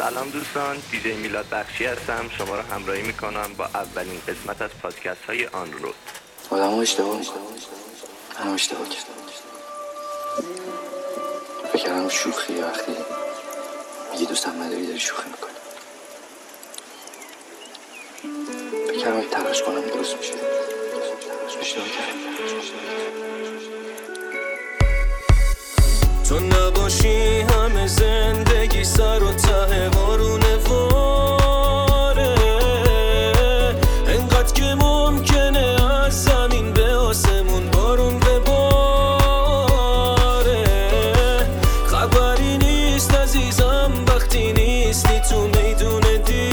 سلام دوستان، دیجی میلاد بخشی هستم. شما رو همراهی میکنم با اولین قسمت از پادکست های آن رود. آدم ها اشتباه میکنم، منم اشتباه کردم. فکر کردم شوخیه، وقتی میگی دوستم نداری داری شوخی میکنی. فکر کردم اگه تلاش کنم درست میشه. اشتباه کردم. تو نباشی همه زندگی سر و ته بارونه واره، انقدر که ممکنه از زمین به آسمون بارون بباره. خبری نیست عزیزم وقتی نیستی تو میدون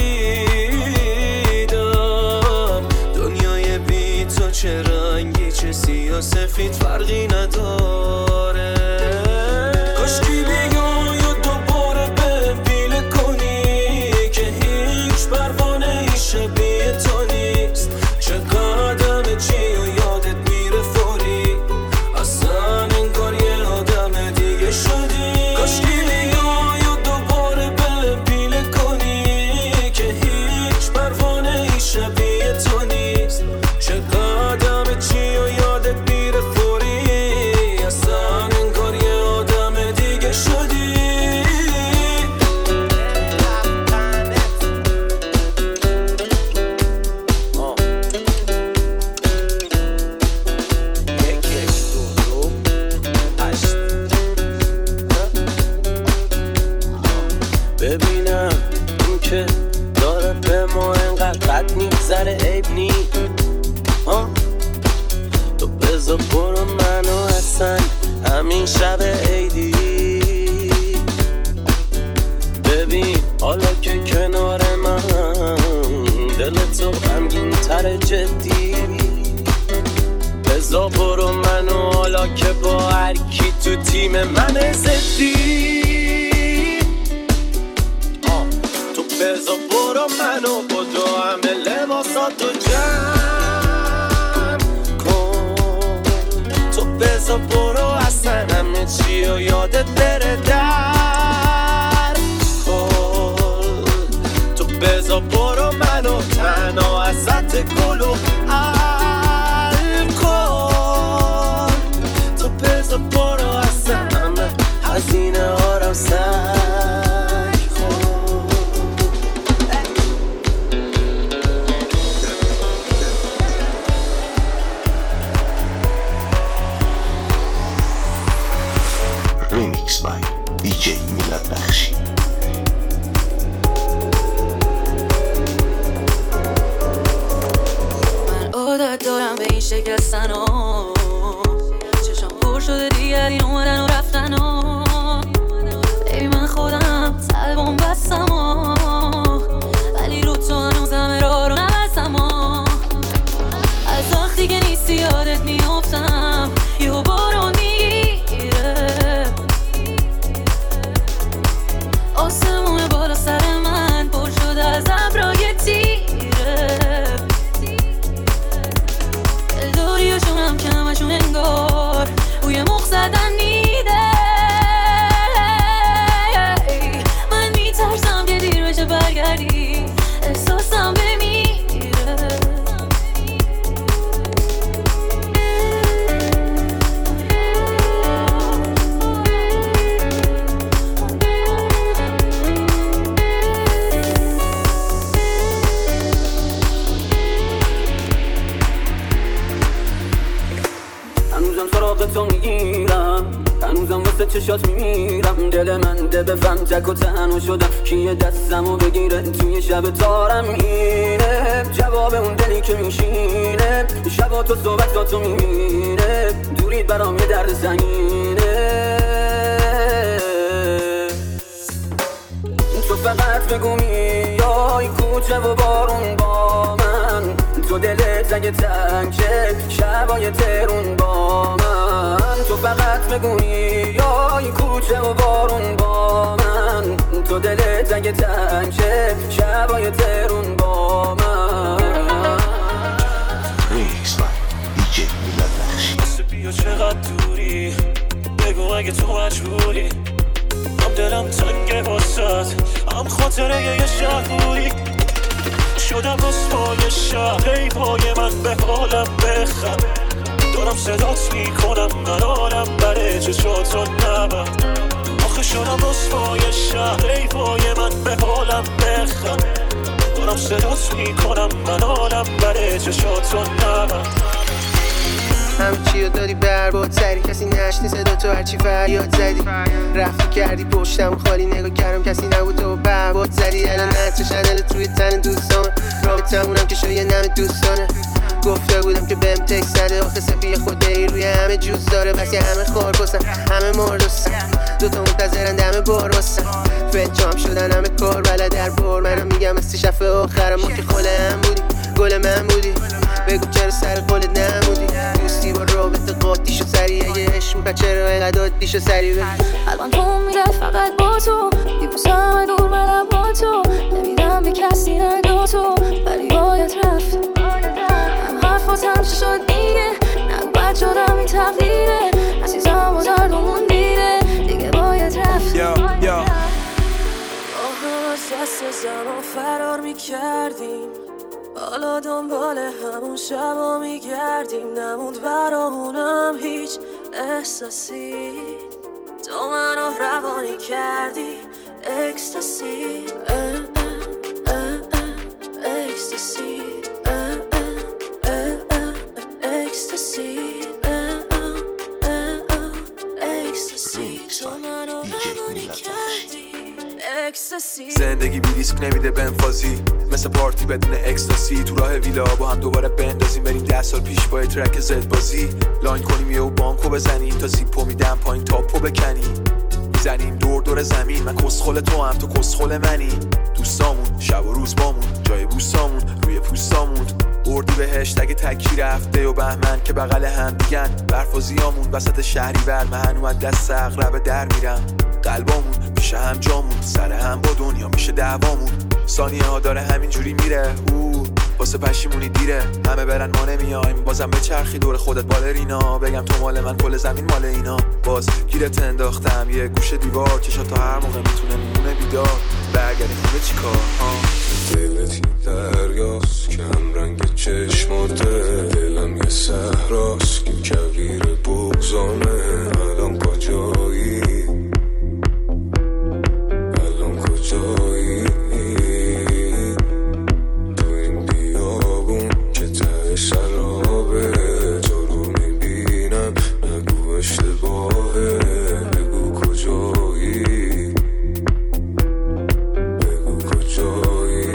دیدم. دنیای بی تو چه رنگی چه سیاه سفید فرقی نداره. کاشکی بیای و دوباره به بیله کنی که هیچ پروانه ای شبیه تو نیست. چقدر همه چی و یادت میره فوری، اصلا انگار یه آدم دیگه شدی. کاشکی بیای و دوباره به بیله کنی که هیچ پروانه ای شبیه تو نیست. چقدر همه چی و یادت میره فوری، اصلا انگار یه آدم دیگه شدی. ببینم این که داره به ما انقدر قد میگذره عیب نی. تو بذار برو منو اصلا همین شب عیدی. ببین حالا که کنار من دل تو غمگین تر جدی. بذار برو منو حالا که با هر کی تو تیم من زدی. تو بذار برو منو با دو همه لباساتو جمع کن. تو بذار برو اصلا همه چی و یادت بره در کن. تو بذار برو منو تنها ازت گل و الکل. تو بذار برو اصلا همه هزینه ها رو سر Remix by DJ میلاد بخشی. من عادت دارم به این شکستن ها، چشم پر شده دیگر این اومدن و رفتن ها. ای من خودم سلبم بستم ها، ولی رو تو هنوزم راه رو نبستم ها. از وقتی که نیستی یادت میافتم، یه بارون میگیره آسمون بالا سر من پر شده از ابرای تیره. دلداریاشون هم که همشون انگار روی مخ زدن نیده. من میترسم که دیر بشه برگردی، احساسم بمیره. هنوزم سراغ تو میگیرم، هنوزم واسه چشات میمیرم. دل من ده بفهم تک و تنها شدم، کیه دستمو بگیره توی شب تارم اینه. جواب اون دلی که میشینه، شبا تو صحبتاتو میبینه. دورید برام یه درد سنگینه. تو فقط بگو میای کوچه و بارون با من. تو دلت اگه تنگه شبای ترون با من. تو فقط بگو میای کوچه و بارون با من. تو دلت اگه تنگه شبای ترون با من. Remix by DJ میلاد بخشی. بیا چقدر دوری بگو اگه تو مجبوری. دلم تنگه واسد هم خاطره یه شهری شدم رسوای شهر ای پای من به حالم بخند دارم صدات میکنم منالم بره چشاتو نبند آخه شدم رسوای شهر ای پای من به حالم بخند دارم صدات میکنم منالم بره چشاتو نبند همه چیو دادی برباد سری کسی نشنی صدا تو هرچی فریاد زدی رفتی کردی پشتم خالی نگاه کردم کسی نبود تو برباد زدی الان نتر شنلت روی تن دوستان رابطمونم که شو یه نم دوستانه گفته بودم که بهم تکس زده آخه سفیه خوده ای روی همه جوز داره بس یه همه خار بسن همه مردستن دوتا منتظرن دم بار بسن فنجام شدن همه کار بلد در بار منم میگم مثل شفه آخرم ما که خاله هم بودی گل من بودی بگو چرا سر قولت نمودی دوستی با رابطه قاطیشو سری اگه عشق میکنه چرا اینقدر عادیشو سری بگی قلبم تو میره فقط با تو دیبوسم دور منم با تو نمیرم به کسی نگو تو ولی یادت رفت هم حرفاتم شد دیگه نگو بد شدم این تقدیره عزیزم و دردمون دیره دیگه باید رفت آه از دست زمان فرار میکردیم حالا دنبال همون شبا میگردیم نموند برامونم هیچ احساسی تو منو روانی کردی اکستاسی اکستاسی اکستاسی اکستاسی تو منو روانی کردی اکستاسی زندگی بی ریسک نمیده بهم فازی مثل پارتی بدون اکستاسی تو راه ویلا با هم دوباره بندازیم بریم 10 سال پیش با ترک زد بازی لاین کنیم یهو بانکو بزنیم تا زیپو میدم پایین تاپو بکنیم میزنیم دور دور زمین من کسخل تو هم تو کسخل منی دوستامون شب و روز بامون جای بوسامون روی پوستامون اردی بهشت اگه تکی رفته و بهمن که بغل هم دیگن برف و زیامون وسط شهری بر من اومد دست اغرب در میرم قلبامون میشه هم جامون سر هم با دنیا میشه دعوامون ثانیه ها داره همینجوری میره واسه پشیمونی دیره همه برن ما نمیایم بازم به چرخی دور خودت بالرینا بگم تو مال من کل زمین مال اینا باز گیرت انداختم یه گوشه دیوار چشا تا هر موقع میتونه میمونه بیدار برگردیم خونه چیکار دلتی دریاست که هم رنگ چشماته دلم یه صحراست که کویر بغضانه الان کجایی الان کجایی تو این بیابون که ته سرابه تو رو میبینم نگو اشتباهه بگو کجایی بگو کجایی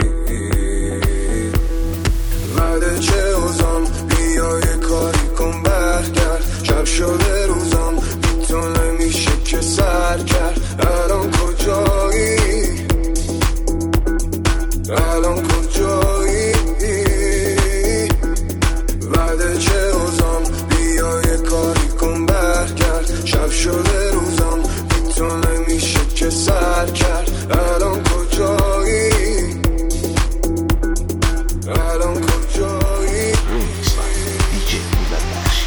وعده چه اوزان بیا یه کاری کن برگرد شب شده روزان بی تو نمیشه که سر کرد الان کجایی الان کجایی وعده چه اوزان بیا یه کاری کن برگرد شب شده روزان بی تو نمیشه که سر کرد الان کجایی الان کجایی دیجی میلاد بخشی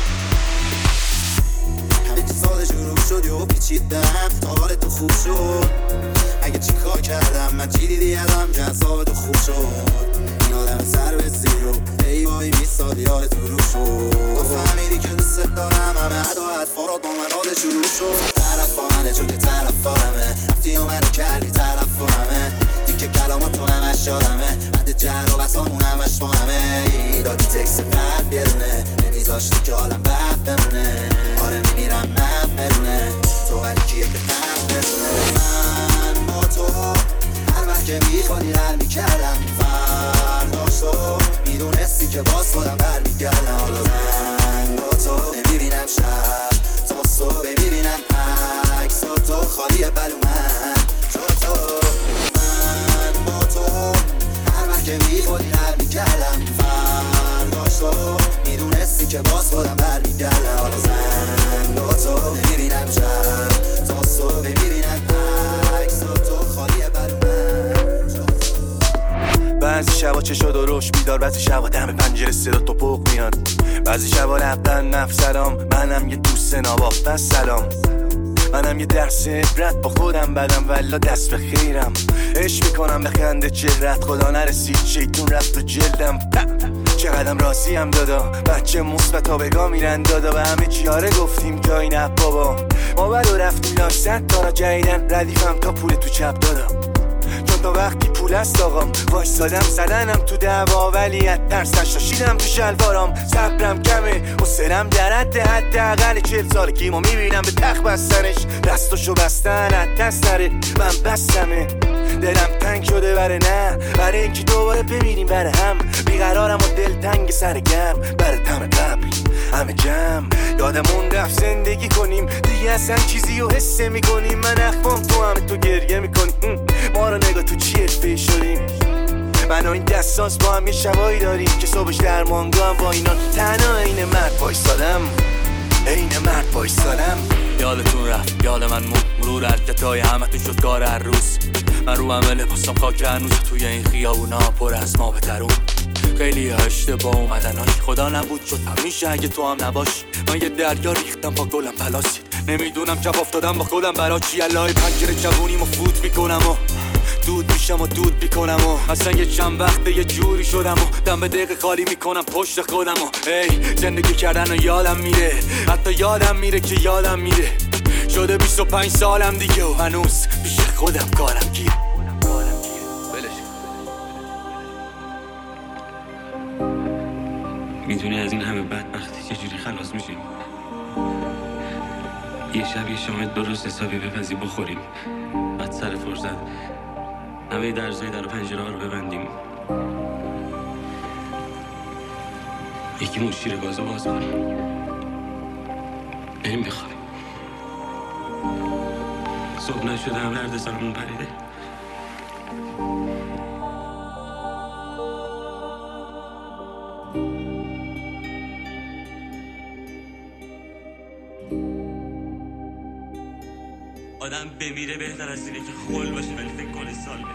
همه چی ساده شروع شد یهو پیچیدم حال تو خوب شد اگه چی کار کردم من چی دیدی ازم جذاب تو خوب شد این آدم سر به زیرو ای وای 20 سال یاد تو رو شد تو فهمیدی که دوست دارم همه عدا حرفارات با من حال شروع شد طرف منه چون که طرف فارمه رفتی و منو کردی طرف فارمه دیگه کلامات تو همش یادمه بعد جر و بسامون همش با همه دادی تکس قلب بیرونه نمیذاشتی که حالم بد بمونه آره میمیرم من برونه تو ولی کیه که قلب برونه من با تو هر وقت که میخوادی حل میکردم فرداش تو میدونستی که باز خودم برمیگردم حالا من با تو نمیبینم شب تا صبح میبینم عکس تو خالی بلو من چون تو من با تو هر وقت که میخوادی حل میکردم فرداش تو میدونستی که باز خودم برمیگردم حالا من با تو نمیبینم شب تا صبح میبینم عکس تو خالی بلو من بعضی شبا چشا درشت بیدار بعضی شبا دم پنجره صدا توپق میاد بعضی شبا رفتن نفس سلام منم یه دوست نواخت بس سلام منم یه درس عبرت با خودم بدم ولا دست به خیرم. عشق میکنم به خنده چهرت، خدا نرسید شیطون رفت و جلدم. چقدرم راضیم دادا، بچه مثبتا بگاه میرن دادا. به همه چیاره گفتیم جایی نه بابا، ما بلو رفتیم لاش 100 تا را جدیدن ردیفم تا پول تو چپ دادا. چون تا وقتی پول است آقام وایسادم زدنم تو دعوا، ولی از ترس نشاشیدم تو شلوارام. صبرم کمه حوصله‌ام در حداقل 40 سالگیمو میبینم به تخت بستنش، دستاشو بستن از دست نره. من بستمه دلم تنگ شده برای اینکه دوباره ببینیم برای هم. بیقرارم و دل تنگ سر گرم برای تم قبل همه جمع. یادمون رفت زندگی کنیم دیگه اصلا چیزی رو حس میکنیم. من اخوام تو همه تو گریه میکنیم، ما رو نگاه تو چی حرفه شدیم. من و این دستاس با هم یه شبایی داریم که صبحش درمانگاه هم با اینا تنها این مرد وایسادم. یادتون رفت یاد من مرور حرکتای همتون شد کار هر روز. من رو همه لباسم خاک هنوز توی این خیابونا پر از ما بترون. خیلی اشتباه اومدناش خدا نبود شد همیشه اگه تو هم نباشی. من یه دریا ریختم با گلم پلاسی، نمیدونم جواب افتادم با خودم برا چی. الهی پنجره جوونیمو فوت میکنم و دود میشم و دود میکنم و اصلا یه چند وقته یه جوری شدم و دم به دقیقه خالی میکنم پشت خودم و ای زندگی کردن و یادم میره، حتی یادم میره که یادم میره. شده 25 سالم دیگه و هنوز پیش خودم کارم گیر. میدونی از این همه بدبختی چجوری خلاص میشیم؟ یه شب یه شام درست حسابی بپزی بخوریم، بعد سر فرصت همه درزای در و پنجره ها رو ببندیم، یکی شیر گازو باز کنیم، بریم بخوابیم. صبح نشده هم درد سرمون پریده. آدم بمیره بهتر از اینه که خل باشه ولی فکر کنه سال